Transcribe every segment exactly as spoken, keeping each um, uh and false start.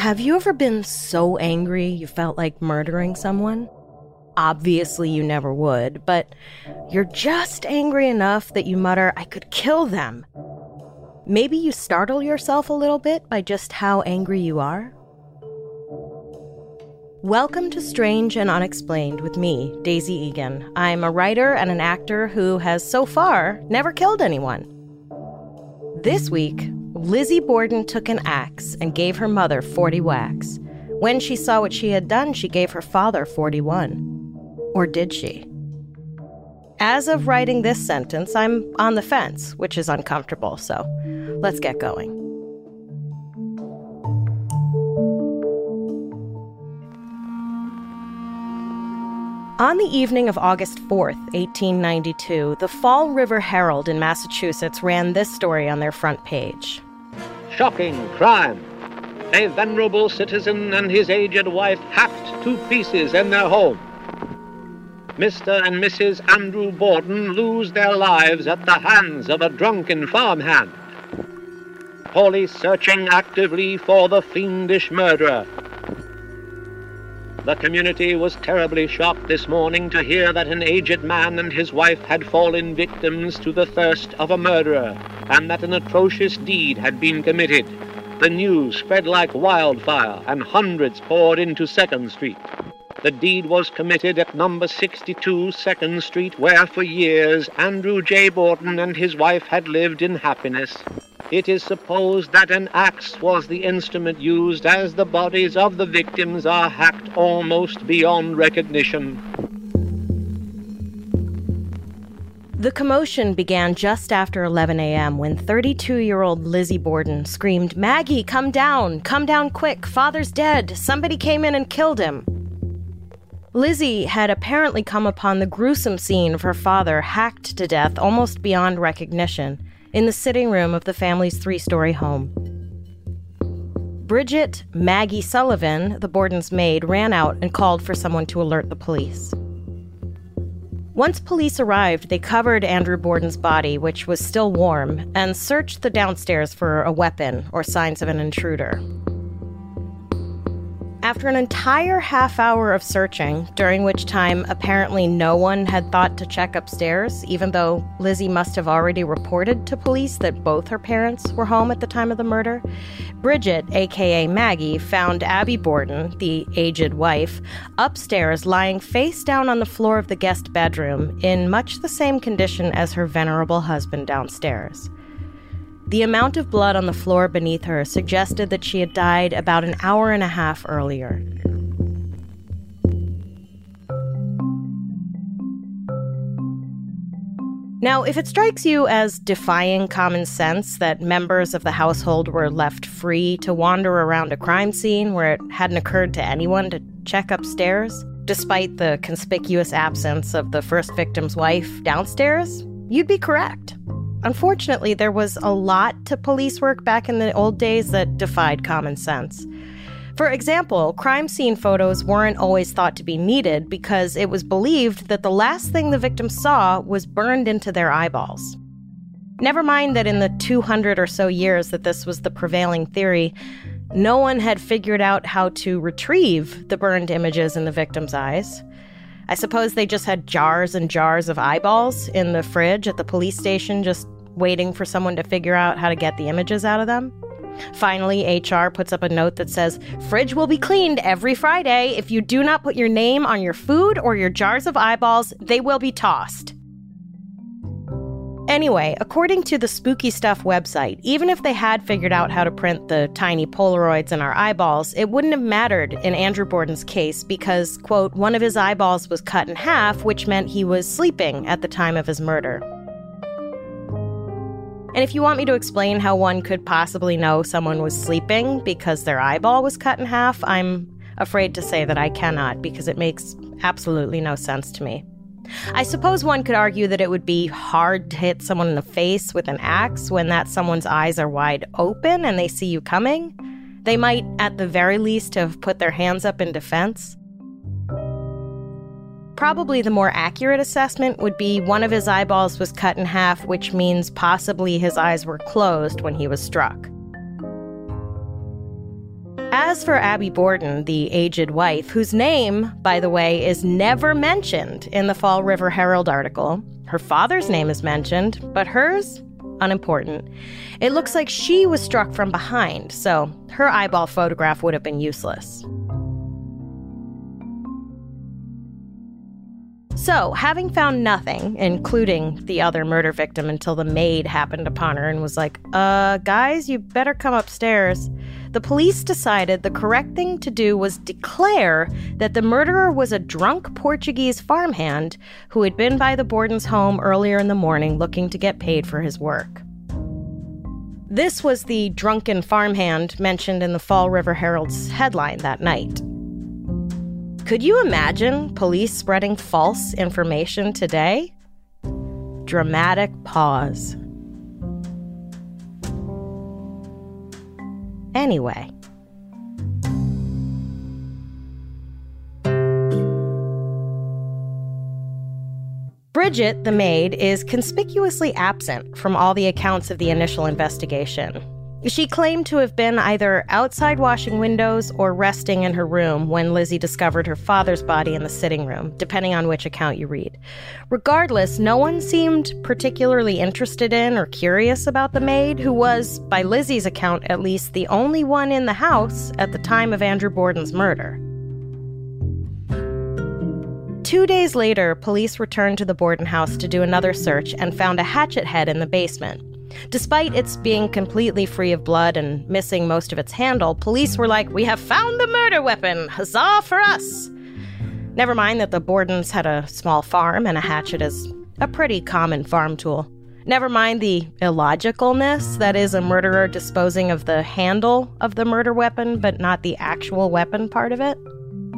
Have you ever been so angry you felt like murdering someone? Obviously you never would, but you're just angry enough that you mutter, "I could kill them." Maybe you startle yourself a little bit by just how angry you are. Welcome to Strange and Unexplained with me, Daisy Egan. I'm a writer and an actor who has so far never killed anyone. This week, Lizzie Borden took an axe and gave her mother forty whacks. When she saw what she had done, she gave her father forty-one. Or did she? As of writing this sentence, I'm on the fence, which is uncomfortable, so let's get going. On the evening of August fourth, eighteen ninety-two, the Fall River Herald in Massachusetts ran this story on their front page. Shocking crime. A venerable citizen and his aged wife hacked to pieces in their home. Mister and Missus Andrew Borden lose their lives at the hands of a drunken farmhand. Police searching actively for the fiendish murderer. The community was terribly shocked this morning to hear that an aged man and his wife had fallen victims to the thirst of a murderer, and that an atrocious deed had been committed. The news spread like wildfire, and hundreds poured into Second Street. The deed was committed at number sixty-two Second Street, where for years Andrew J. Borden and his wife had lived in happiness. It is supposed that an axe was the instrument used, as the bodies of the victims are hacked almost beyond recognition. The commotion began just after eleven a.m. when thirty-two-year-old Lizzie Borden screamed, "Maggie, come down! Come down quick! Father's dead! Somebody came in and killed him!" Lizzie had apparently come upon the gruesome scene of her father hacked to death almost beyond recognition in the sitting room of the family's three-story home. Bridget Maggie Sullivan, the Borden's maid, ran out and called for someone to alert the police. Once police arrived, they covered Andrew Borden's body, which was still warm, and searched the downstairs for a weapon or signs of an intruder. After an entire half hour of searching, during which time apparently no one had thought to check upstairs, even though Lizzie must have already reported to police that both her parents were home at the time of the murder, Bridget, aka Maggie, found Abby Borden, the aged wife, upstairs lying face down on the floor of the guest bedroom in much the same condition as her venerable husband downstairs. The amount of blood on the floor beneath her suggested that she had died about an hour and a half earlier. Now, if it strikes you as defying common sense that members of the household were left free to wander around a crime scene where it hadn't occurred to anyone to check upstairs, despite the conspicuous absence of the first victim's wife downstairs, you'd be correct. Unfortunately, there was a lot to police work back in the old days that defied common sense. For example, crime scene photos weren't always thought to be needed because it was believed that the last thing the victim saw was burned into their eyeballs. Never mind that in the two hundred or so years that this was the prevailing theory, no one had figured out how to retrieve the burned images in the victim's eyes. I suppose they just had jars and jars of eyeballs in the fridge at the police station just waiting for someone to figure out how to get the images out of them. Finally, H R puts up a note that says, "Fridge will be cleaned every Friday. If you do not put your name on your food or your jars of eyeballs, they will be tossed." Anyway, according to the Spooky Stuff website, even if they had figured out how to print the tiny Polaroids in our eyeballs, it wouldn't have mattered in Andrew Borden's case because, quote, one of his eyeballs was cut in half, which meant he was sleeping at the time of his murder. And if you want me to explain how one could possibly know someone was sleeping because their eyeball was cut in half, I'm afraid to say that I cannot because it makes absolutely no sense to me. I suppose one could argue that it would be hard to hit someone in the face with an axe when that someone's eyes are wide open and they see you coming. They might, at the very least, have put their hands up in defense. Probably the more accurate assessment would be one of his eyeballs was cut in half, which means possibly his eyes were closed when he was struck. As for Abby Borden, the aged wife, whose name, by the way, is never mentioned in the Fall River Herald article, her father's name is mentioned, but hers, unimportant. It looks like she was struck from behind, so her eyeball photograph would have been useless. So, having found nothing, including the other murder victim until the maid happened upon her and was like, uh, guys, you better come upstairs, the police decided the correct thing to do was declare that the murderer was a drunk Portuguese farmhand who had been by the Borden's home earlier in the morning looking to get paid for his work. This was the drunken farmhand mentioned in the Fall River Herald's headline that night. Could you imagine police spreading false information today? Dramatic pause. Anyway. Bridget, the maid, is conspicuously absent from all the accounts of the initial investigation. She claimed to have been either outside washing windows or resting in her room when Lizzie discovered her father's body in the sitting room, depending on which account you read. Regardless, no one seemed particularly interested in or curious about the maid, who was, by Lizzie's account at least, the only one in the house at the time of Andrew Borden's murder. Two days later, police returned to the Borden house to do another search and found a hatchet head in the basement. Despite its being completely free of blood and missing most of its handle, police were like, "We have found the murder weapon! Huzzah for us!" Never mind that the Bordens had a small farm and a hatchet is a pretty common farm tool. Never mind the illogicalness that is a murderer disposing of the handle of the murder weapon, but not the actual weapon part of it.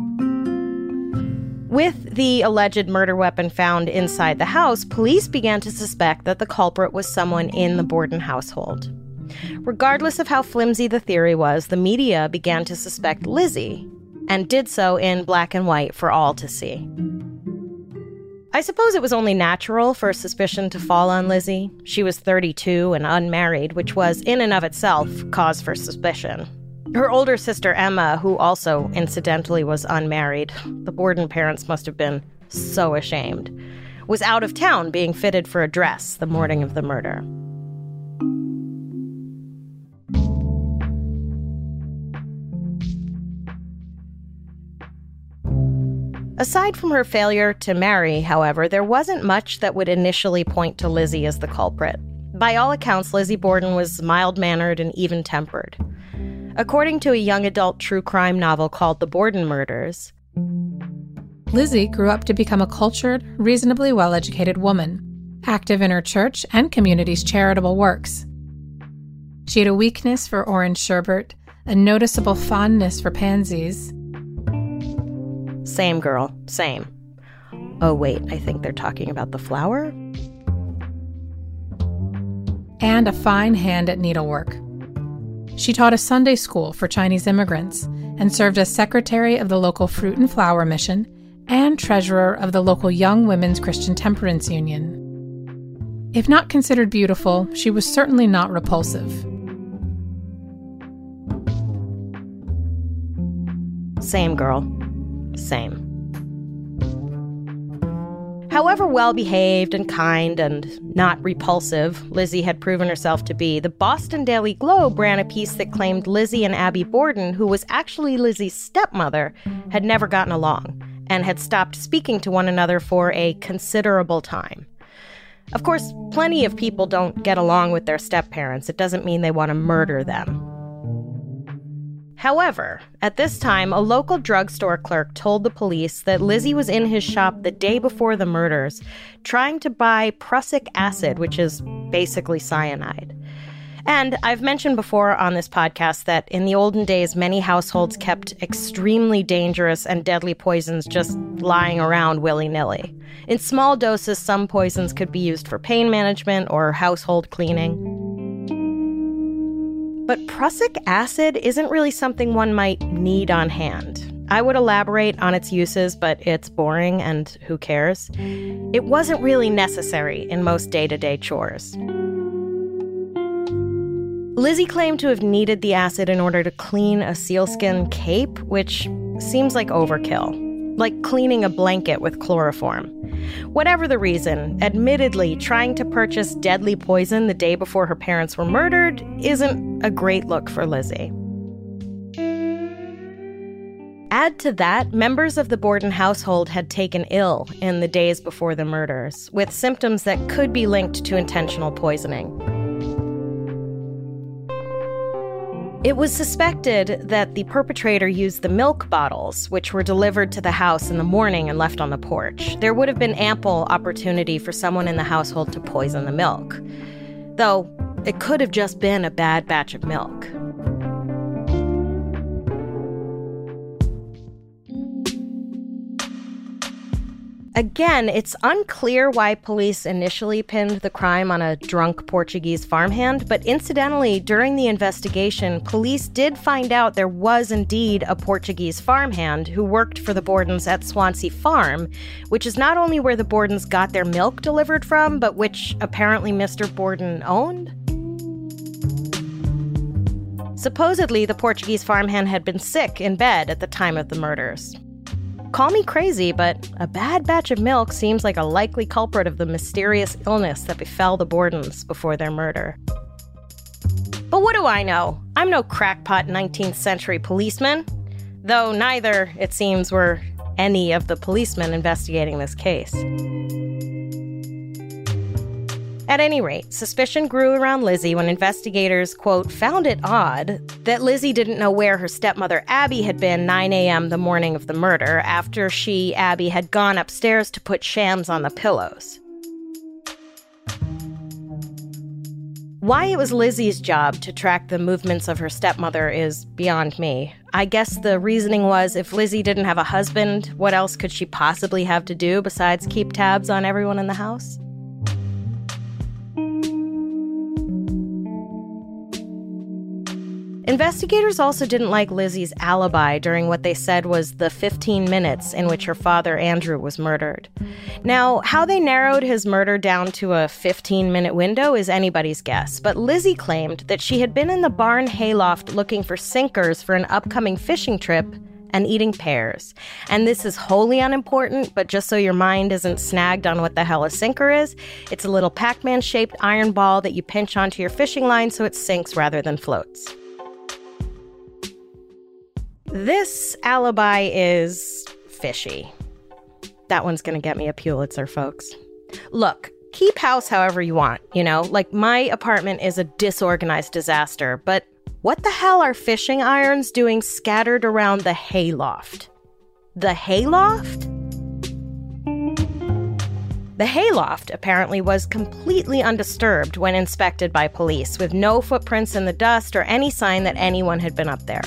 With the alleged murder weapon found inside the house, police began to suspect that the culprit was someone in the Borden household. Regardless of how flimsy the theory was, the media began to suspect Lizzie, and did so in black and white for all to see. I suppose it was only natural for suspicion to fall on Lizzie. She was thirty-two and unmarried, which was, in and of itself, cause for suspicion. Her older sister, Emma, who also incidentally was unmarried, the Borden parents must have been so ashamed, was out of town being fitted for a dress the morning of the murder. Aside from her failure to marry, however, there wasn't much that would initially point to Lizzie as the culprit. By all accounts, Lizzie Borden was mild-mannered and even-tempered. According to a young adult true crime novel called The Borden Murders, Lizzie grew up to become a cultured, reasonably well-educated woman, active in her church and community's charitable works. She had a weakness for orange sherbet, a noticeable fondness for pansies. Same girl, same. Oh wait, I think they're talking about the flower? And a fine hand at needlework. She taught a Sunday school for Chinese immigrants and served as secretary of the local Fruit and Flower Mission and treasurer of the local Young Women's Christian Temperance Union. If not considered beautiful, she was certainly not repulsive. Same girl. Same. However well-behaved and kind and not repulsive Lizzie had proven herself to be, the Boston Daily Globe ran a piece that claimed Lizzie and Abby Borden, who was actually Lizzie's stepmother, had never gotten along and had stopped speaking to one another for a considerable time. Of course, plenty of people don't get along with their step-parents. It doesn't mean they want to murder them. However, at this time, a local drugstore clerk told the police that Lizzie was in his shop the day before the murders, trying to buy prussic acid, which is basically cyanide. And I've mentioned before on this podcast that in the olden days, many households kept extremely dangerous and deadly poisons just lying around willy-nilly. In small doses, some poisons could be used for pain management or household cleaning. But prussic acid isn't really something one might need on hand. I would elaborate on its uses, but it's boring and who cares? It wasn't really necessary in most day-to-day chores. Lizzie claimed to have needed the acid in order to clean a sealskin cape, which seems like overkill, like cleaning a blanket with chloroform. Whatever the reason, admittedly, trying to purchase deadly poison the day before her parents were murdered isn't a great look for Lizzie. Add to that, members of the Borden household had taken ill in the days before the murders, with symptoms that could be linked to intentional poisoning. It was suspected that the perpetrator used the milk bottles, which were delivered to the house in the morning and left on the porch. There would have been ample opportunity for someone in the household to poison the milk. Though, it could have just been a bad batch of milk. Again, it's unclear why police initially pinned the crime on a drunk Portuguese farmhand, but incidentally, during the investigation, police did find out there was indeed a Portuguese farmhand who worked for the Bordens at Swansea Farm, which is not only where the Bordens got their milk delivered from, but which apparently Mister Borden owned. Supposedly, the Portuguese farmhand had been sick in bed at the time of the murders. Call me crazy, but a bad batch of milk seems like a likely culprit of the mysterious illness that befell the Bordens before their murder. But what do I know? I'm no crackpot nineteenth century policeman. Though neither, it seems, were any of the policemen investigating this case. At any rate, suspicion grew around Lizzie when investigators, quote, found it odd that Lizzie didn't know where her stepmother Abby had been nine a.m. the morning of the murder after she, Abby, had gone upstairs to put shams on the pillows. Why it was Lizzie's job to track the movements of her stepmother is beyond me. I guess the reasoning was if Lizzie didn't have a husband, what else could she possibly have to do besides keep tabs on everyone in the house? Investigators also didn't like Lizzie's alibi during what they said was the fifteen minutes in which her father, Andrew, was murdered. Now, how they narrowed his murder down to a fifteen-minute window is anybody's guess, but Lizzie claimed that she had been in the barn hayloft looking for sinkers for an upcoming fishing trip and eating pears. And this is wholly unimportant, but just so your mind isn't snagged on what the hell a sinker is, it's a little Pac-Man-shaped iron ball that you pinch onto your fishing line so it sinks rather than floats. This alibi is fishy. That one's gonna get me a Pulitzer, folks. Look, keep house however you want, you know? Like, my apartment is a disorganized disaster, but what the hell are fishing irons doing scattered around the hayloft? The hayloft? The hayloft apparently was completely undisturbed when inspected by police, with no footprints in the dust or any sign that anyone had been up there.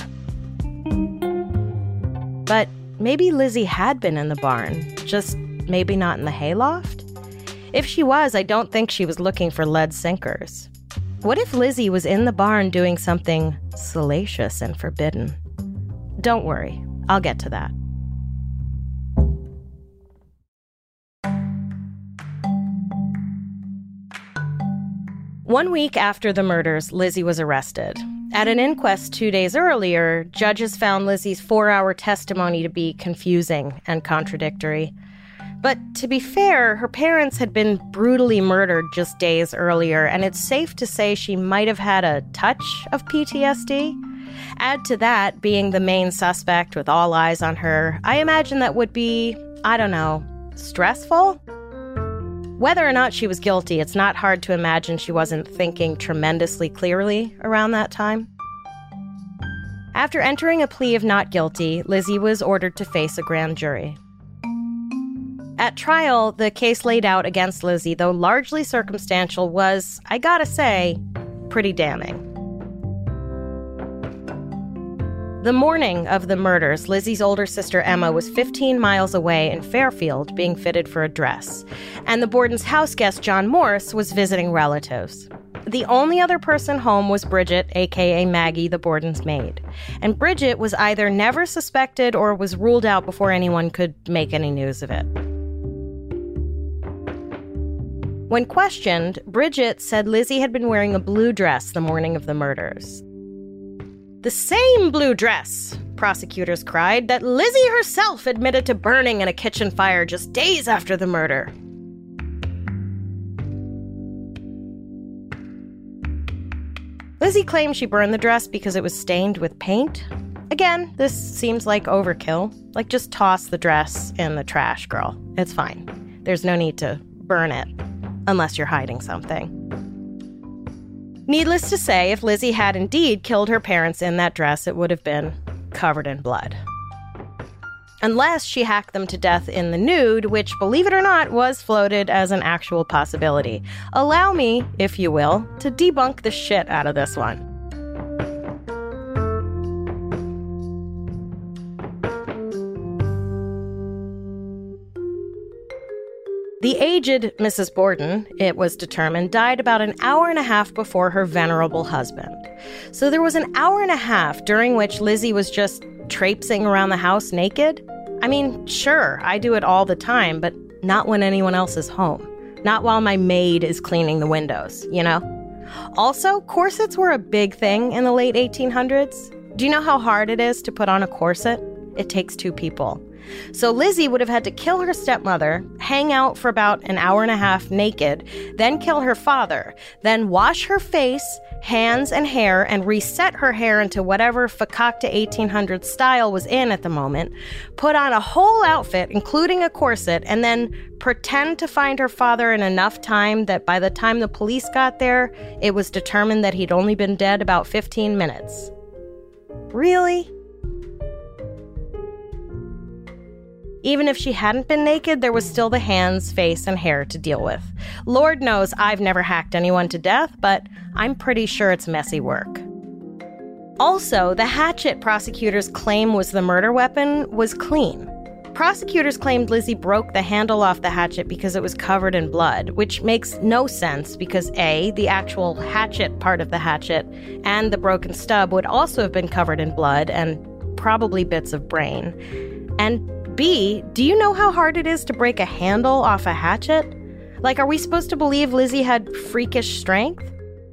But maybe Lizzie had been in the barn, just maybe not in the hayloft? If she was, I don't think she was looking for lead sinkers. What if Lizzie was in the barn doing something salacious and forbidden? Don't worry, I'll get to that. One week after the murders, Lizzie was arrested. At an inquest two days earlier, judges found Lizzie's four-hour testimony to be confusing and contradictory. But to be fair, her parents had been brutally murdered just days earlier, and it's safe to say she might have had a touch of P T S D. Add to that, being the main suspect with all eyes on her, I imagine that would be, I don't know, stressful? Whether or not she was guilty, it's not hard to imagine she wasn't thinking tremendously clearly around that time. After entering a plea of not guilty, Lizzie was ordered to face a grand jury. At trial, the case laid out against Lizzie, though largely circumstantial, was, I gotta say, pretty damning. The morning of the murders, Lizzie's older sister Emma was fifteen miles away in Fairfield being fitted for a dress, and the Borden's house guest John Morse was visiting relatives. The only other person home was Bridget, aka Maggie, the Borden's maid. And Bridget was either never suspected or was ruled out before anyone could make any news of it. When questioned, Bridget said Lizzie had been wearing a blue dress the morning of the murders. The same blue dress, prosecutors cried, that Lizzie herself admitted to burning in a kitchen fire just days after the murder. Lizzie claimed she burned the dress because it was stained with paint. Again, this seems like overkill. Like, just toss the dress in the trash, girl. It's fine. There's no need to burn it, unless you're hiding something. Needless to say, if Lizzie had indeed killed her parents in that dress, it would have been covered in blood. Unless she hacked them to death in the nude, which, believe it or not, was floated as an actual possibility. Allow me, if you will, to debunk the shit out of this one. The aged Missus Borden, it was determined, died about an hour and a half before her venerable husband. So there was an hour and a half during which Lizzie was just traipsing around the house naked. I mean, sure, I do it all the time, but not when anyone else is home. Not while my maid is cleaning the windows, you know? Also, corsets were a big thing in the late eighteen hundreds. Do you know how hard it is to put on a corset? It takes two people. So Lizzie would have had to kill her stepmother, hang out for about an hour and a half naked, then kill her father, then wash her face, hands, and hair, and reset her hair into whatever fakakta eighteen hundreds style was in at the moment, put on a whole outfit, including a corset, and then pretend to find her father in enough time that by the time the police got there, it was determined that he'd only been dead about fifteen minutes. Really? Even if she hadn't been naked, there was still the hands, face, and hair to deal with. Lord knows I've never hacked anyone to death, but I'm pretty sure it's messy work. Also, the hatchet prosecutors claim was the murder weapon was clean. Prosecutors claimed Lizzie broke the handle off the hatchet because it was covered in blood, which makes no sense because A, the actual hatchet part of the hatchet and the broken stub would also have been covered in blood and probably bits of brain. And B, do you know how hard it is to break a handle off a hatchet? Like, are we supposed to believe Lizzie had freakish strength?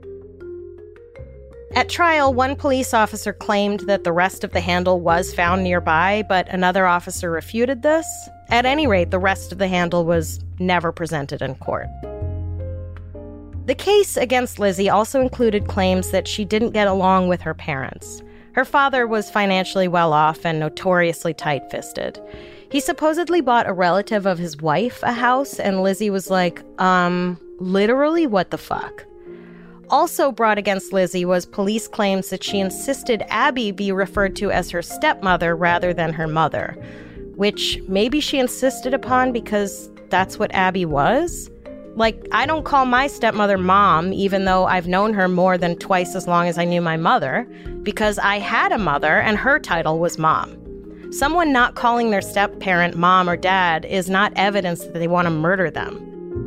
At trial, one police officer claimed that the rest of the handle was found nearby, but another officer refuted this. At any rate, the rest of the handle was never presented in court. The case against Lizzie also included claims that she didn't get along with her parents. Her father was financially well off and notoriously tight-fisted. He supposedly bought a relative of his wife a house, and Lizzie was like, um, literally, what the fuck? Also brought against Lizzie was police claims that she insisted Abby be referred to as her stepmother rather than her mother, which maybe she insisted upon because that's what Abby was? Like, I don't call my stepmother Mom, even though I've known her more than twice as long as I knew my mother, because I had a mother and her title was Mom. Someone not calling their step-parent Mom or Dad is not evidence that they want to murder them.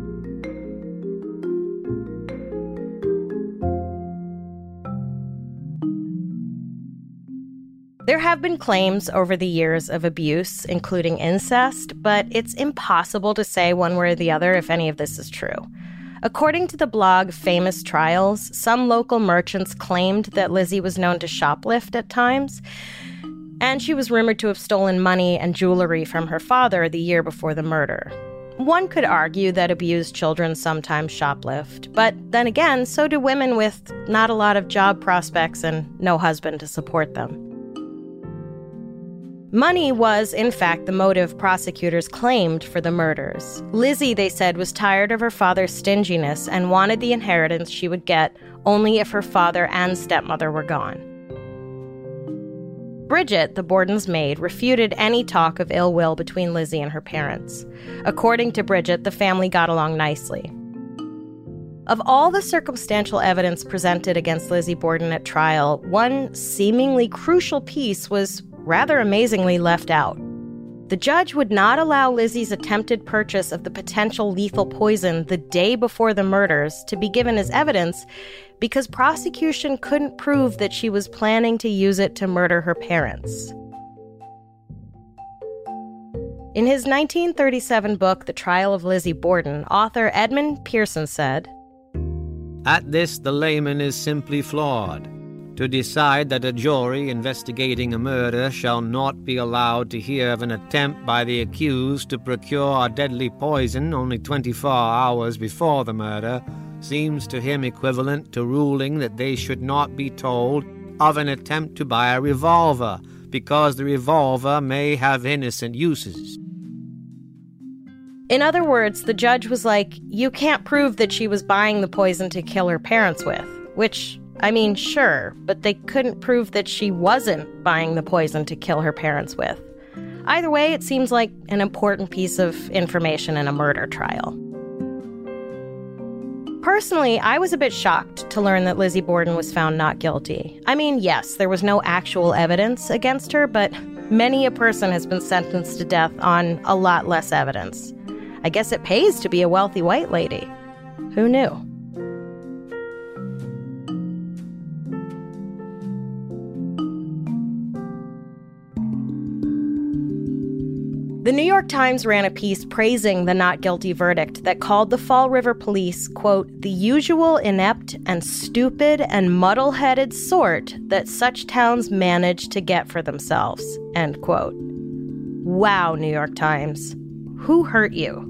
There have been claims over the years of abuse, including incest, but it's impossible to say one way or the other if any of this is true. According to the blog Famous Trials, some local merchants claimed that Lizzie was known to shoplift at times, and she was rumored to have stolen money and jewelry from her father the year before the murder. One could argue that abused children sometimes shoplift, but then again, so do women with not a lot of job prospects and no husband to support them. Money was, in fact, the motive prosecutors claimed for the murders. Lizzie, they said, was tired of her father's stinginess and wanted the inheritance she would get only if her father and stepmother were gone. Bridget, the Borden's maid, refuted any talk of ill will between Lizzie and her parents. According to Bridget, the family got along nicely. Of all the circumstantial evidence presented against Lizzie Borden at trial, one seemingly crucial piece was rather amazingly left out. The judge would not allow Lizzie's attempted purchase of the potential lethal poison the day before the murders to be given as evidence because prosecution couldn't prove that she was planning to use it to murder her parents. In his nineteen thirty-seven book, The Trial of Lizzie Borden, author Edmund Pearson said, "At this, the layman is simply flawed. To decide that a jury investigating a murder shall not be allowed to hear of an attempt by the accused to procure a deadly poison only twenty-four hours before the murder seems to him equivalent to ruling that they should not be told of an attempt to buy a revolver, because the revolver may have innocent uses." In other words, the judge was like, you can't prove that she was buying the poison to kill her parents with, which, I mean, sure, but they couldn't prove that she wasn't buying the poison to kill her parents with. Either way, it seems like an important piece of information in a murder trial. Personally, I was a bit shocked to learn that Lizzie Borden was found not guilty. I mean, yes, there was no actual evidence against her, but many a person has been sentenced to death on a lot less evidence. I guess it pays to be a wealthy white lady. Who knew? The New York Times ran a piece praising the not guilty verdict that called the Fall River police, quote, "the usual inept and stupid and muddle-headed sort that such towns manage to get for themselves," end quote. Wow, New York Times. Who hurt you?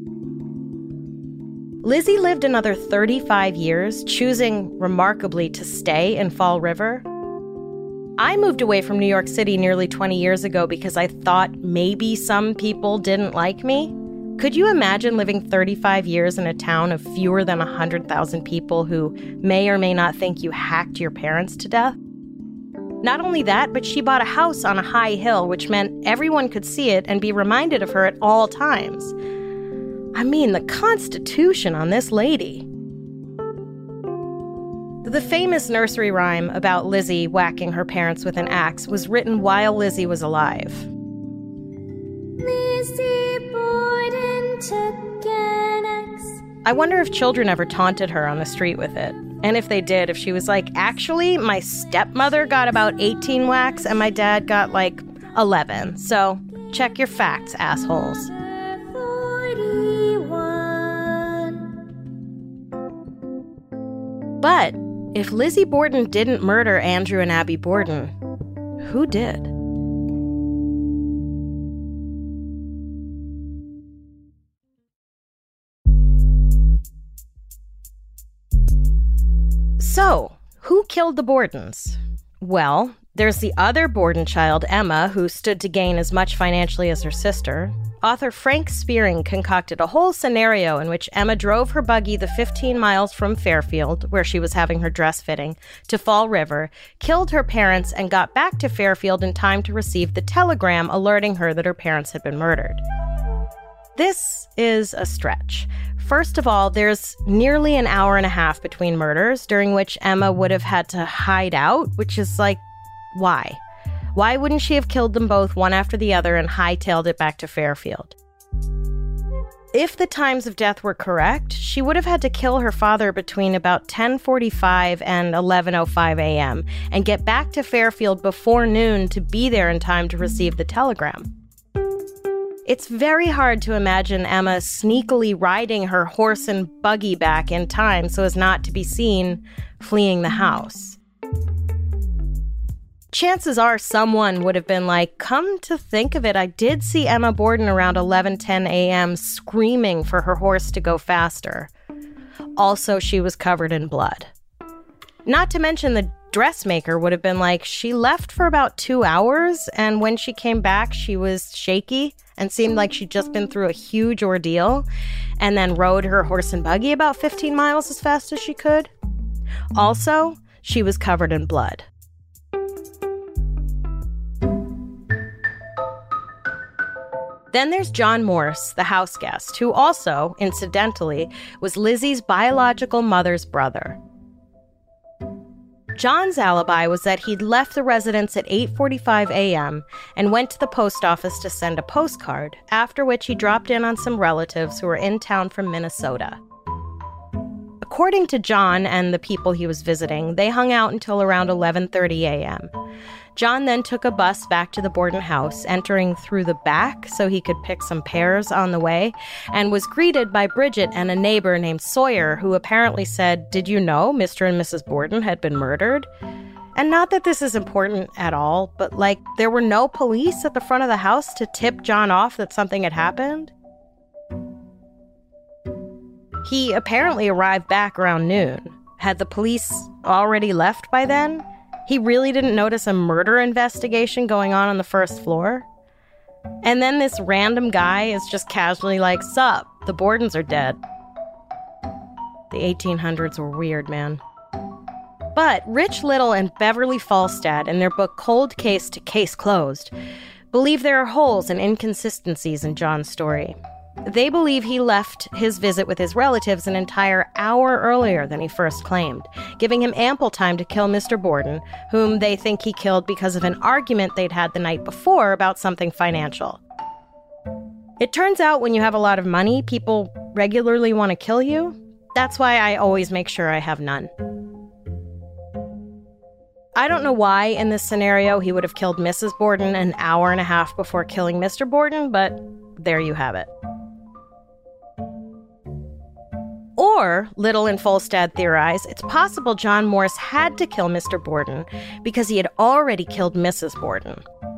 Lizzie lived another thirty-five years, choosing, remarkably, to stay in Fall River. I moved away from New York City nearly twenty years ago because I thought maybe some people didn't like me. Could you imagine living thirty-five years in a town of fewer than one hundred thousand people who may or may not think you hacked your parents to death? Not only that, but she bought a house on a high hill, which meant everyone could see it and be reminded of her at all times. I mean, the Constitution on this lady. The famous nursery rhyme about Lizzie whacking her parents with an axe was written while Lizzie was alive. Lizzie Borden took an axe. I wonder if children ever taunted her on the street with it. And if they did, if she was like, actually, my stepmother got about eighteen whacks and my dad got like eleven. So check your facts, assholes. But if Lizzie Borden didn't murder Andrew and Abby Borden, who did? So, who killed the Bordens? Well, there's the other Borden child, Emma, who stood to gain as much financially as her sister. Author Frank Spearing concocted a whole scenario in which Emma drove her buggy the fifteen miles from Fairfield, where she was having her dress fitting, to Fall River, killed her parents, and got back to Fairfield in time to receive the telegram alerting her that her parents had been murdered. This is a stretch. First of all, there's nearly an hour and a half between murders, during which Emma would have had to hide out, which is like, why? Why wouldn't she have killed them both one after the other and hightailed it back to Fairfield? If the times of death were correct, she would have had to kill her father between about ten forty-five and eleven oh five a.m. and get back to Fairfield before noon to be there in time to receive the telegram. It's very hard to imagine Emma sneakily riding her horse and buggy back in time so as not to be seen fleeing the house. Chances are someone would have been like, come to think of it, I did see Emma Borden around eleven ten a.m. screaming for her horse to go faster. Also, she was covered in blood. Not to mention the dressmaker would have been like, she left for about two hours, and when she came back, she was shaky and seemed like she'd just been through a huge ordeal, and then rode her horse and buggy about fifteen miles as fast as she could. Also, she was covered in blood. Then there's John Morse, the house guest, who also, incidentally, was Lizzie's biological mother's brother. John's alibi was that he'd left the residence at eight forty-five a.m. and went to the post office to send a postcard, after which he dropped in on some relatives who were in town from Minnesota. According to John and the people he was visiting, they hung out until around eleven thirty a.m. John then took a bus back to the Borden house, entering through the back so he could pick some pears on the way, and was greeted by Bridget and a neighbor named Sawyer, who apparently said, "Did you know Mister and Missus Borden had been murdered?" And not that this is important at all, but like, there were no police at the front of the house to tip John off that something had happened. He apparently arrived back around noon. Had the police already left by then? He really didn't notice a murder investigation going on on the first floor? And then this random guy is just casually like, "Sup, the Bordens are dead." The eighteen hundreds were weird, man. But Rich Little and Beverly Falstad, in their book Cold Case to Case Closed, believe there are holes and inconsistencies in John's story. They believe he left his visit with his relatives an entire hour earlier than he first claimed, giving him ample time to kill Mister Borden, whom they think he killed because of an argument they'd had the night before about something financial. It turns out when you have a lot of money, people regularly want to kill you. That's why I always make sure I have none. I don't know why in this scenario he would have killed Missus Borden an hour and a half before killing Mister Borden, but there you have it. Or, Little and Falstad theorize, it's possible John Morse had to kill Mister Borden because he had already killed Missus Borden.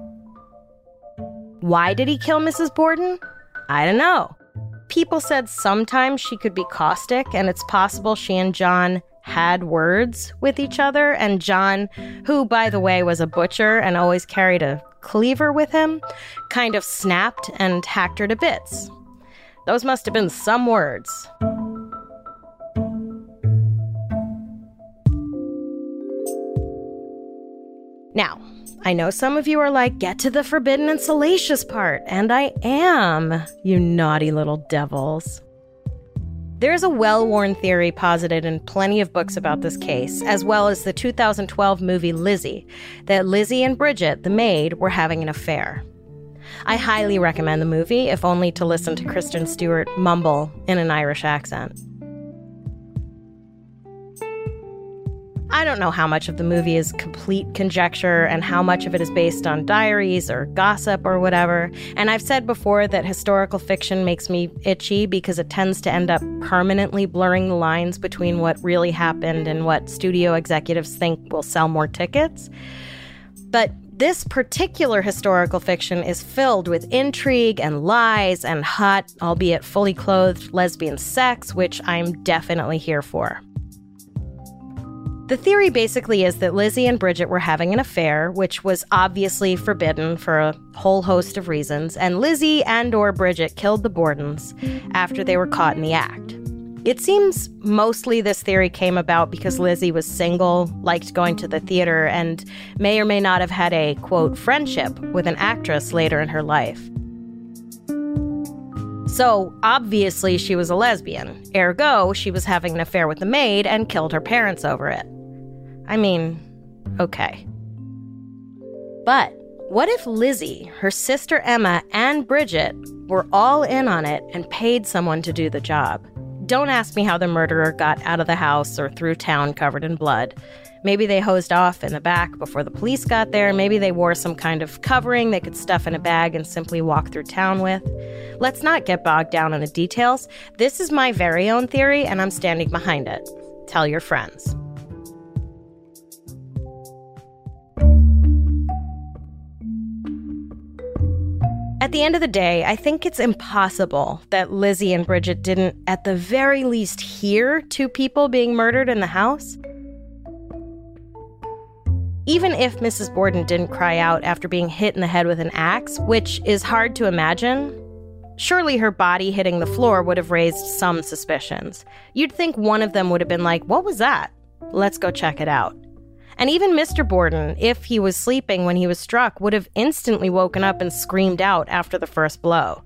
Why did he kill Missus Borden? I don't know. People said sometimes she could be caustic, and it's possible she and John had words with each other, and John, who, by the way, was a butcher and always carried a cleaver with him, kind of snapped and hacked her to bits. Those must have been some words. Now, I know some of you are like, get to the forbidden and salacious part, and I am, you naughty little devils. There's a well-worn theory posited in plenty of books about this case, as well as the two thousand twelve movie Lizzie, that Lizzie and Bridget, the maid, were having an affair. I highly recommend the movie, if only to listen to Kristen Stewart mumble in an Irish accent. I don't know how much of the movie is complete conjecture and how much of it is based on diaries or gossip or whatever. And I've said before that historical fiction makes me itchy because it tends to end up permanently blurring the lines between what really happened and what studio executives think will sell more tickets. But this particular historical fiction is filled with intrigue and lies and hot, albeit fully clothed, lesbian sex, which I'm definitely here for. The theory basically is that Lizzie and Bridget were having an affair, which was obviously forbidden for a whole host of reasons, and Lizzie and or Bridget killed the Bordens after they were caught in the act. It seems mostly this theory came about because Lizzie was single, liked going to the theater, and may or may not have had a, quote, friendship with an actress later in her life. So, obviously she was a lesbian. Ergo, she was having an affair with the maid and killed her parents over it. I mean, okay. But what if Lizzie, her sister Emma, and Bridget were all in on it and paid someone to do the job? Don't ask me how the murderer got out of the house or through town covered in blood. Maybe they hosed off in the back before the police got there. Maybe they wore some kind of covering they could stuff in a bag and simply walk through town with. Let's not get bogged down in the details. This is my very own theory, and I'm standing behind it. Tell your friends. At the end of the day, I think it's impossible that Lizzie and Bridget didn't, at the very least, hear two people being murdered in the house. Even if Missus Borden didn't cry out after being hit in the head with an axe, which is hard to imagine, surely her body hitting the floor would have raised some suspicions. You'd think one of them would have been like, "What was that? Let's go check it out." And even Mister Borden, if he was sleeping when he was struck, would have instantly woken up and screamed out after the first blow.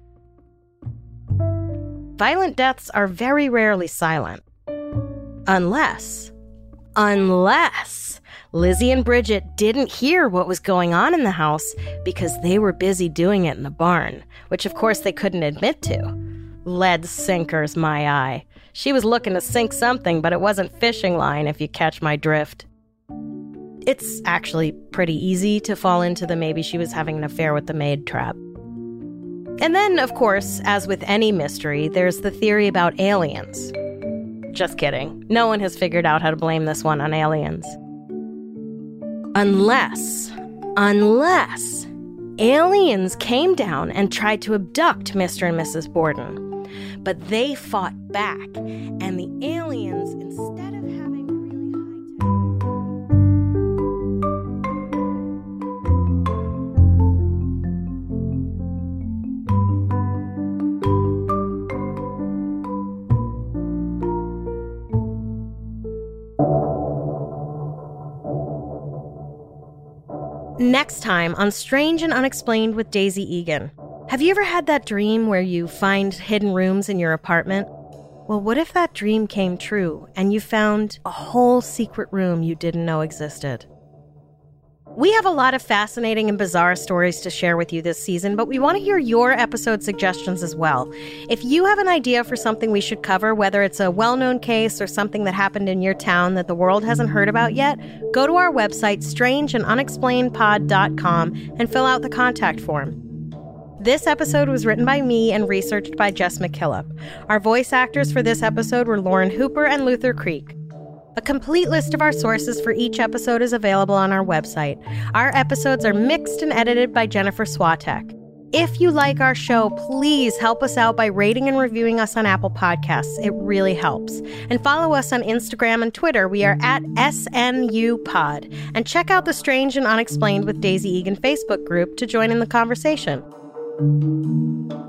Violent deaths are very rarely silent. Unless, unless Lizzie and Bridget didn't hear what was going on in the house because they were busy doing it in the barn, which of course they couldn't admit to. Lead sinkers, my eye. She was looking to sink something, but it wasn't fishing line, if you catch my drift. It's actually pretty easy to fall into the maybe she was having an affair with the maid trap. And then, of course, as with any mystery, there's the theory about aliens. Just kidding. No one has figured out how to blame this one on aliens. Unless, unless aliens came down and tried to abduct Mister and Missus Borden. But they fought back, and the aliens, instead of having really high tech. Next time on Strange and Unexplained with Daisy Egan. Have you ever had that dream where you find hidden rooms in your apartment? Well, what if that dream came true and you found a whole secret room you didn't know existed? We have a lot of fascinating and bizarre stories to share with you this season, but we want to hear your episode suggestions as well. If you have an idea for something we should cover, whether it's a well-known case or something that happened in your town that the world hasn't heard about yet, go to our website, strange and unexplained pod dot com, and fill out the contact form. This episode was written by me and researched by Jess McKillop. Our voice actors for this episode were Lauren Hooper and Luther Creek. A complete list of our sources for each episode is available on our website. Our episodes are mixed and edited by Jennifer Swatek. If you like our show, please help us out by rating and reviewing us on Apple Podcasts. It really helps. And follow us on Instagram and Twitter. We are at S N U Pod. And check out the Strange and Unexplained with Daisy Egan Facebook group to join in the conversation.